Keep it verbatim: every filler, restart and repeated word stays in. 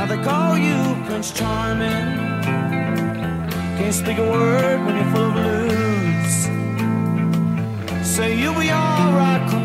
they call you Prince Charming. Can't speak a word when you're full of blues. Say you'll be alright,